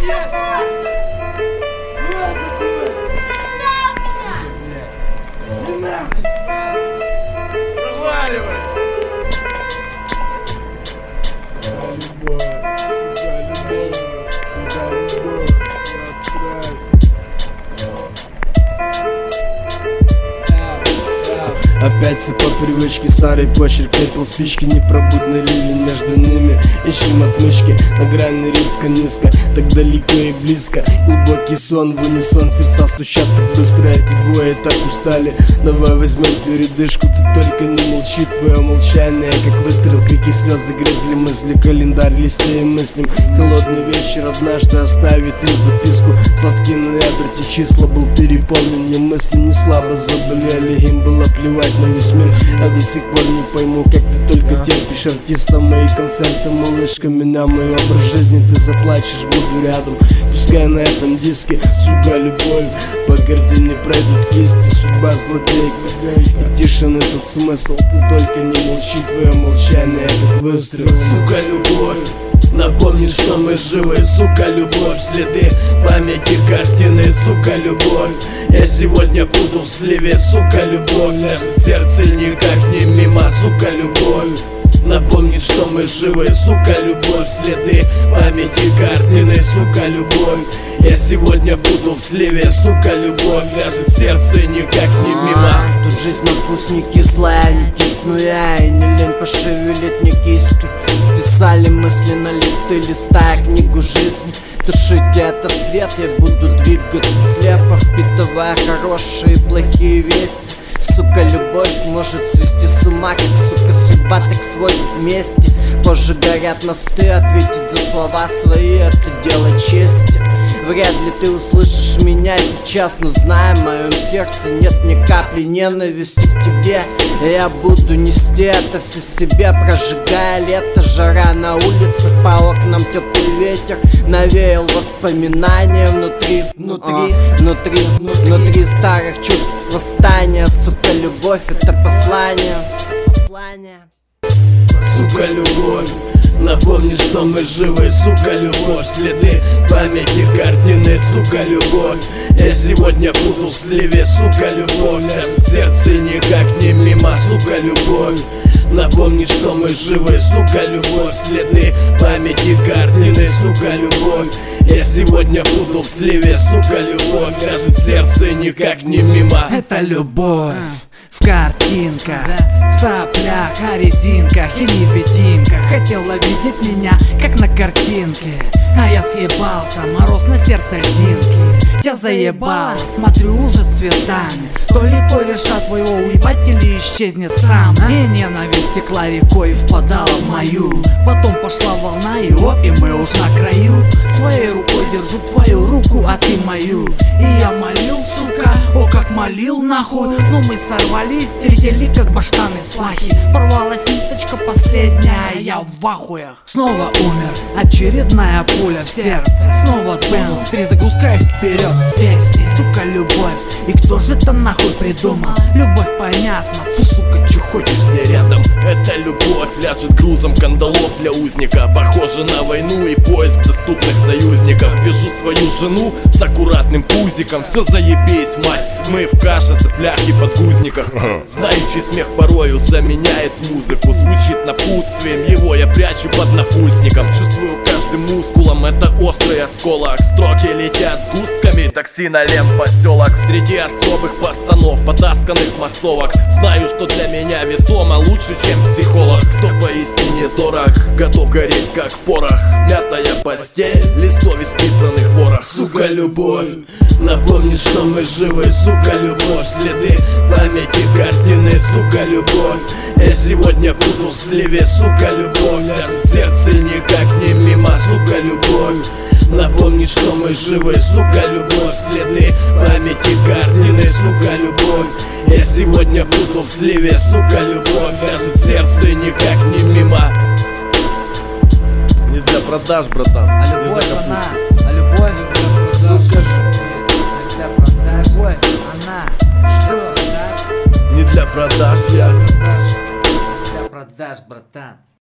Опять все по привычке, старый почерк, пепел, спички, непробудный ливень между ними. Ищем отмычки, на грани риска низко, так далеко и близко. Глубокий сон, в унисон, сердца стучат так быстро. Эти двое так устали, давай возьмем передышку. Ты только не молчи, твое молчание как выстрел, крики, слезы, грязли мысли. Календарь листеем мыслим, холодный вечер однажды оставит им записку. Сладкий ноябрь, те числа был переполнен, ни мысли, ни слабо заболели. Им было плевать на весь мир, я до сих пор не пойму, как ты только терпишь артиста. Мои концерты, малышка, меня, мой образ жизни. Ты заплачешь, буду рядом, пускай на этом диске. Сука, любовь, по картине пройдут кисти. Судьба злодейка, и тишины тут смысл. Ты только не молчи, твое молчание как выстрел. Сука, любовь напомнит, что мы живы, сука, любовь. Следы памяти, картины, сука, любовь. Я сегодня буду в сливе, сука, любовь. Ляжет сердце никак не мимо, сука, любовь. Напомнит, что мы живы, сука, любовь. Следы памяти, картины, сука, любовь. Я сегодня буду в сливе, сука, любовь. Ляжет сердце никак не мимо. Тут жизнь на вкус не кислая, не кисну я, и не лень пошевелить мне кистью. Списали мысли на листы, листая книгу жизни. Тушите этот свет, я буду двигаться слепо, впитывая хорошие и плохие вести. Сука, любовь может свести с ума, как, сука, судьба так сводит вместе. Позже горят мосты, ответить за слова свои — это дело чести. Вряд ли ты услышишь меня сейчас, но знай, в моем сердце нет ни капли ненависти к тебе. Я буду нести это все себе, прожигая лето. Жара на улицах, по окнам теплый ветер навеял воспоминания внутри старых чувств восстания. Сука, любовь — это послание. Сука, любовь напомнит, что мы живы, сука, любовь. Следы памяти, картины, сука, любовь. Я сегодня буду в сливе, сука, любовь. Ляжет сердце никак не мимо, сука, любовь. Напомнит, что мы живы, сука, любовь. Следы памяти, картины, сука, любовь. Я сегодня буду в сливе, сука, любовь. Ляжет сердце никак не мимо. Это любовь в картинках, в соплях, о резинках и невидимках. Хотела видеть меня, как на картинке, а я съебался, мороз на сердце льдинки. Я заебал, смотрю ужас цветами. То ли решат твоего уебать или исчезнет сам. И ненависть текла рекой и впадала в мою. Потом пошла волна и оп, и мы уж на краю. Своей рукой держу твою руку, а ты мою. И я молил, сука, о как молил нахуй. Но мы сорвались, летели как баштаны с плахи. Порвалась ниточка последняя, я в ахуях. Снова умер, очередная пуля в сердце. Снова думал, перезагрузкаюсь вперед с песней. Сука, любовь, и кто же это нахуй придумал? Любовь понятно, фу, сука, чё хочешь с ней рядом? Это любовь ляжет грузом кандалов для узника. Похоже на войну и поиск доступных союзников. Вижу свою жену с аккуратным пузиком. Все заебись, мать, мы в каше, соплях и подгузниках. Знающий смех порою заменяет музыку. Звучит напутствием, его я прячу под напульсником. Чувствую каждым мускулом, это острый осколок. Строки летят с густками, такси на поселок. Среди особых постанов, потасканных массовок. Знаю, что для меня весомо лучше, чем психолог. Кто поистине дорог, готов гореть как порох. Мятая постель, листов исписанных ворох. Сука, любовь напомнит, что мы живы, сука, любовь. Следы памяти, картины, сука, любовь. Я сегодня буду в сливе, сука, любовь. Ляжет сердце никак не мимо, сука, любовь. Напомнит, что мы живы, сука, любовь. Следы памяти, картины, сука, любовь. Я сегодня буду в сливе, сука, любовь. Ляжет сердце никак не мимо. Не для продаж, братан. А любовь она, а любовь для продаж. Любовь она, что? Не для продаж, я. Для продаж, братан.